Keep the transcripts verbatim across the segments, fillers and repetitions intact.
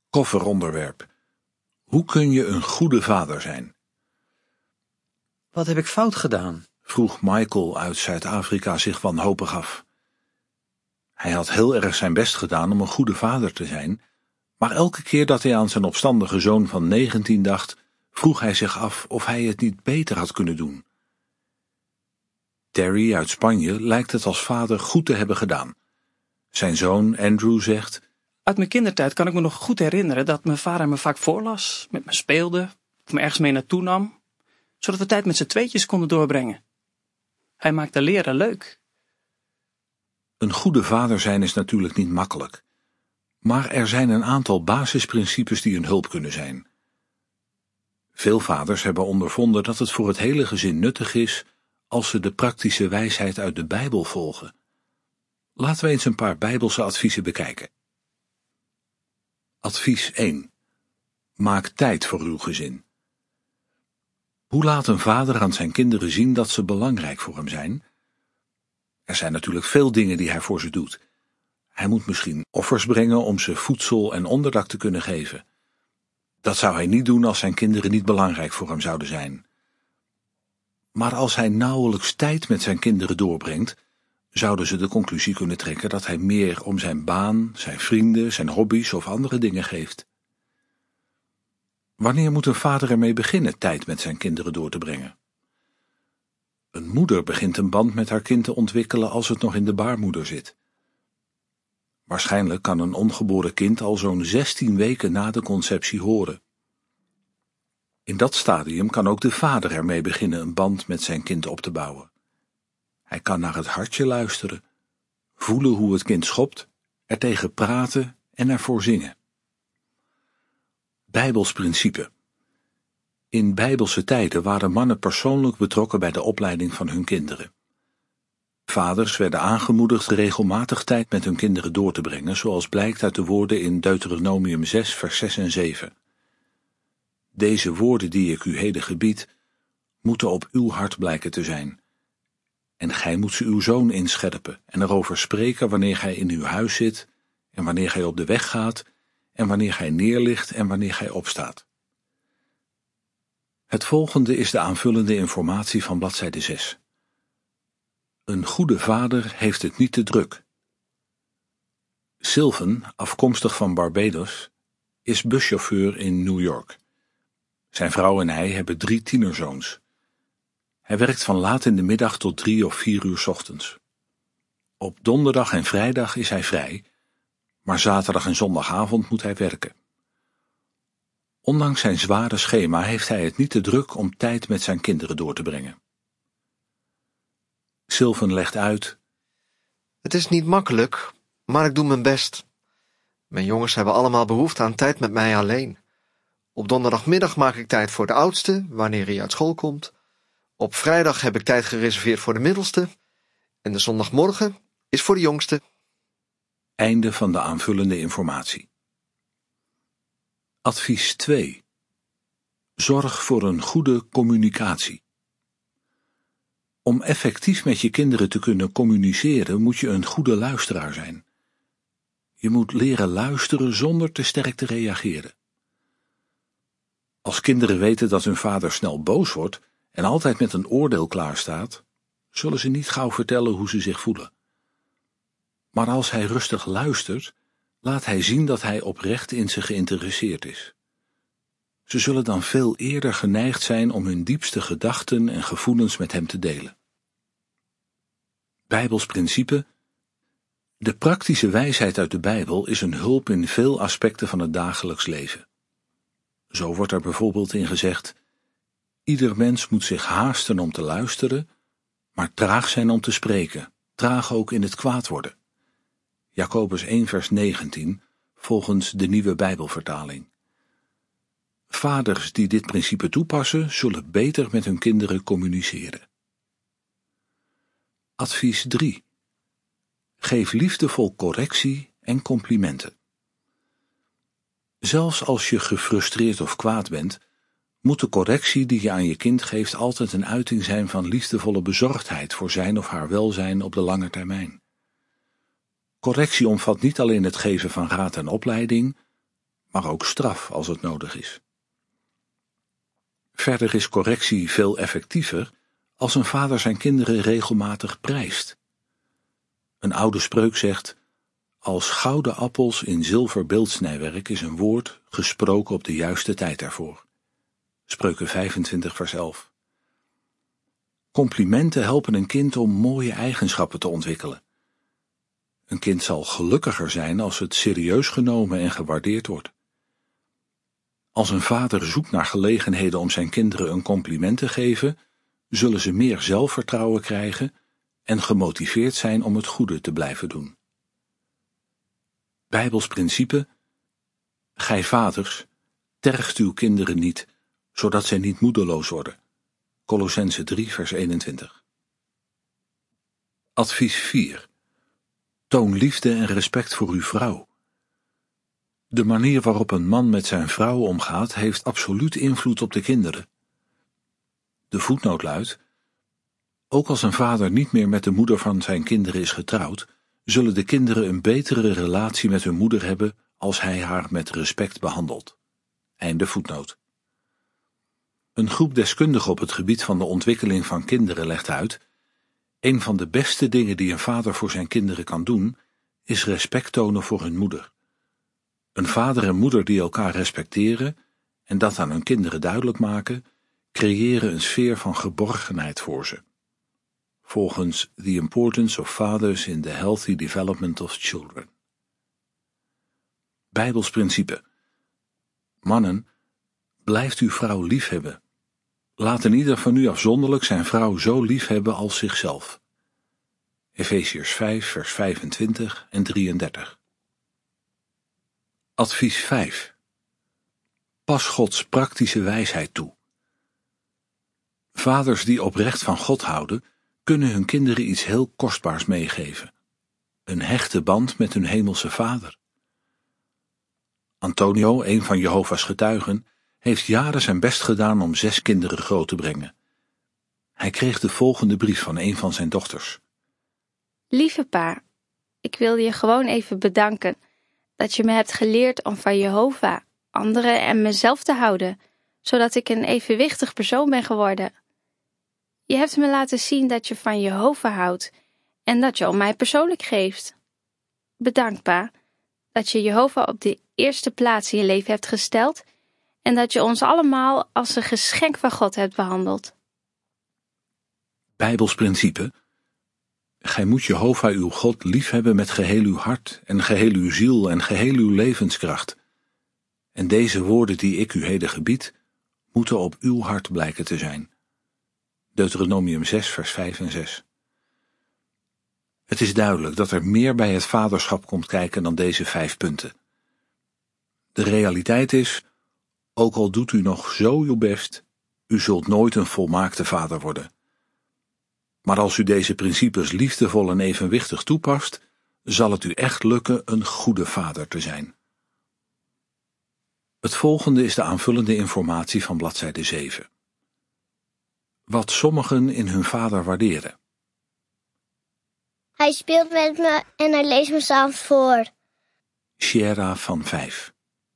Kofferonderwerp. Hoe kun je een goede vader zijn? Wat heb ik fout gedaan? Vroeg Michael uit Zuid-Afrika zich wanhopig af. Hij had heel erg zijn best gedaan om een goede vader te zijn, maar elke keer dat hij aan zijn opstandige zoon van negentien dacht, vroeg hij zich af of hij het niet beter had kunnen doen. Terry uit Spanje lijkt het als vader goed te hebben gedaan. Zijn zoon Andrew zegt: Uit mijn kindertijd kan ik me nog goed herinneren dat mijn vader me vaak voorlas, met me speelde, of me ergens mee naartoe nam, zodat we tijd met z'n tweetjes konden doorbrengen. Hij maakte leren leuk. Een goede vader zijn is natuurlijk niet makkelijk, maar er zijn een aantal basisprincipes die een hulp kunnen zijn. Veel vaders hebben ondervonden dat het voor het hele gezin nuttig is als ze de praktische wijsheid uit de Bijbel volgen. Laten we eens een paar Bijbelse adviezen bekijken. Advies één. Maak tijd voor uw gezin. Hoe laat een vader aan zijn kinderen zien dat ze belangrijk voor hem zijn? Er zijn natuurlijk veel dingen die hij voor ze doet. Hij moet misschien offers brengen om ze voedsel en onderdak te kunnen geven. Dat zou hij niet doen als zijn kinderen niet belangrijk voor hem zouden zijn. Maar als hij nauwelijks tijd met zijn kinderen doorbrengt, zouden ze de conclusie kunnen trekken dat hij meer om zijn baan, zijn vrienden, zijn hobby's of andere dingen geeft. Wanneer moet een vader ermee beginnen tijd met zijn kinderen door te brengen? Een moeder begint een band met haar kind te ontwikkelen als het nog in de baarmoeder zit. Waarschijnlijk kan een ongeboren kind al zo'n zestien weken na de conceptie horen. In dat stadium kan ook de vader ermee beginnen een band met zijn kind op te bouwen. Hij kan naar het hartje luisteren, voelen hoe het kind schopt, er tegen praten en ervoor zingen. Bijbels principe. In bijbelse tijden waren mannen persoonlijk betrokken bij de opleiding van hun kinderen. Vaders werden aangemoedigd regelmatig tijd met hun kinderen door te brengen, zoals blijkt uit de woorden in Deuteronomium zes, vers zes en zeven. Deze woorden die ik u heden gebied, moeten op uw hart blijken te zijn. En gij moet ze uw zoon inscherpen en erover spreken wanneer gij in uw huis zit, en wanneer gij op de weg gaat, en wanneer gij neerligt en wanneer gij opstaat. Het volgende is de aanvullende informatie van bladzijde zes. Een goede vader heeft het niet te druk. Sylvan, afkomstig van Barbados, is buschauffeur in New York. Zijn vrouw en hij hebben drie tienerzoons. Hij werkt van laat in de middag tot drie of vier uur 's ochtends. Op donderdag en vrijdag is hij vrij, maar zaterdag en zondagavond moet hij werken. Ondanks zijn zware schema heeft hij het niet te druk om tijd met zijn kinderen door te brengen. Sylvan legt uit: Het is niet makkelijk, maar ik doe mijn best. Mijn jongens hebben allemaal behoefte aan tijd met mij alleen. Op donderdagmiddag maak ik tijd voor de oudste, wanneer hij uit school komt. Op vrijdag heb ik tijd gereserveerd voor de middelste. En de zondagmorgen is voor de jongste. Einde van de aanvullende informatie. Advies twee. Zorg voor een goede communicatie. Om effectief met je kinderen te kunnen communiceren, moet je een goede luisteraar zijn. Je moet leren luisteren zonder te sterk te reageren. Als kinderen weten dat hun vader snel boos wordt en altijd met een oordeel klaarstaat, zullen ze niet gauw vertellen hoe ze zich voelen. Maar als hij rustig luistert, laat hij zien dat hij oprecht in ze geïnteresseerd is. Ze zullen dan veel eerder geneigd zijn om hun diepste gedachten en gevoelens met hem te delen. Bijbels principe. De praktische wijsheid uit de Bijbel is een hulp in veel aspecten van het dagelijks leven. Zo wordt er bijvoorbeeld in gezegd: ieder mens moet zich haasten om te luisteren, maar traag zijn om te spreken, traag ook in het kwaad worden. Jacobus één vers negentien, volgens de Nieuwe Bijbelvertaling. Vaders die dit principe toepassen, zullen beter met hun kinderen communiceren. Advies drie. Geef liefdevol correctie en complimenten. Zelfs als je gefrustreerd of kwaad bent, moet de correctie die je aan je kind geeft altijd een uiting zijn van liefdevolle bezorgdheid voor zijn of haar welzijn op de lange termijn. Correctie omvat niet alleen het geven van raad en opleiding, maar ook straf als het nodig is. Verder is correctie veel effectiever als een vader zijn kinderen regelmatig prijst. Een oude spreuk zegt: als gouden appels in zilver beeldsnijwerk is een woord gesproken op de juiste tijd ervoor. Spreuken vijfentwintig vers elf. Complimenten helpen een kind om mooie eigenschappen te ontwikkelen. Een kind zal gelukkiger zijn als het serieus genomen en gewaardeerd wordt. Als een vader zoekt naar gelegenheden om zijn kinderen een compliment te geven, zullen ze meer zelfvertrouwen krijgen en gemotiveerd zijn om het goede te blijven doen. Bijbels principe: gij vaders, tergt uw kinderen niet, zodat zij niet moedeloos worden. Kolossenzen drie vers eenentwintig. Advies vier. Toon liefde en respect voor uw vrouw. De manier waarop een man met zijn vrouw omgaat, heeft absoluut invloed op de kinderen. De voetnoot luidt: ook als een vader niet meer met de moeder van zijn kinderen is getrouwd, zullen de kinderen een betere relatie met hun moeder hebben als hij haar met respect behandelt. Einde voetnoot. Een groep deskundigen op het gebied van de ontwikkeling van kinderen legt uit: een van de beste dingen die een vader voor zijn kinderen kan doen, is respect tonen voor hun moeder. Een vader en moeder die elkaar respecteren en dat aan hun kinderen duidelijk maken, creëren een sfeer van geborgenheid voor ze. Volgens The Importance of Fathers in the Healthy Development of Children. Bijbels principe: mannen, blijft uw vrouw liefhebben. Laat een ieder van u afzonderlijk zijn vrouw zo liefhebben als zichzelf. Efeziërs vijf vers vijfentwintig en drieëndertig. Advies vijf. Pas Gods praktische wijsheid toe. Vaders die oprecht van God houden, kunnen hun kinderen iets heel kostbaars meegeven: een hechte band met hun hemelse Vader. Antonio, een van Jehovah's getuigen, heeft jaren zijn best gedaan om zes kinderen groot te brengen. Hij kreeg de volgende brief van een van zijn dochters. Lieve pa, ik wil je gewoon even bedanken dat je me hebt geleerd om van Jehovah, anderen en mezelf te houden, zodat ik een evenwichtig persoon ben geworden. Je hebt me laten zien dat je van Jehovah houdt en dat je om mij persoonlijk geeft. Bedankt, pa, dat je Jehovah op de eerste plaats in je leven hebt gesteld en dat je ons allemaal als een geschenk van God hebt behandeld. Bijbels principe: gij moet Jehovah uw God liefhebben met geheel uw hart en geheel uw ziel en geheel uw levenskracht. En deze woorden die ik u heden gebied, moeten op uw hart blijken te zijn. Deuteronomium zes vers vijf en zes. Het is duidelijk dat er meer bij het vaderschap komt kijken dan deze vijf punten. De realiteit is: ook al doet u nog zo uw best, u zult nooit een volmaakte vader worden. Maar als u deze principes liefdevol en evenwichtig toepast, zal het u echt lukken een goede vader te zijn. Het volgende is de aanvullende informatie van bladzijde zeven. Wat sommigen in hun vader waarderen. Hij speelt met me en hij leest me 's avonds voor. Sierra van vijf.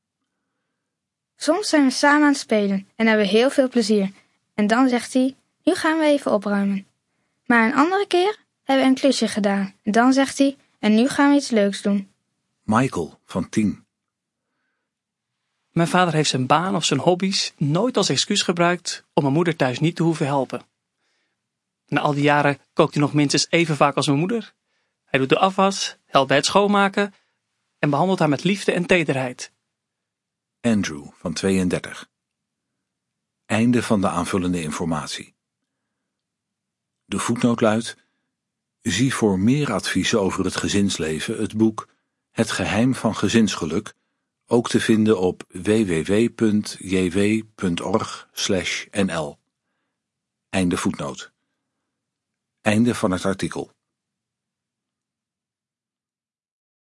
Soms zijn we samen aan het spelen en hebben we heel veel plezier. En dan zegt hij: nu gaan we even opruimen. Maar een andere keer hebben we een klusje gedaan. En dan zegt hij: en nu gaan we iets leuks doen. Michael van tien. Mijn vader heeft zijn baan of zijn hobby's nooit als excuus gebruikt om mijn moeder thuis niet te hoeven helpen. Na al die jaren kookt hij nog minstens even vaak als mijn moeder. Hij doet de afwas, helpt bij het schoonmaken en behandelt haar met liefde en tederheid. Andrew van tweeëndertig. Einde van de aanvullende informatie. De voetnoot luidt: zie voor meer adviezen over het gezinsleven het boek Het geheim van gezinsgeluk, ook te vinden op w w w punt j w punt org slash n l. Einde voetnoot. Einde van het artikel.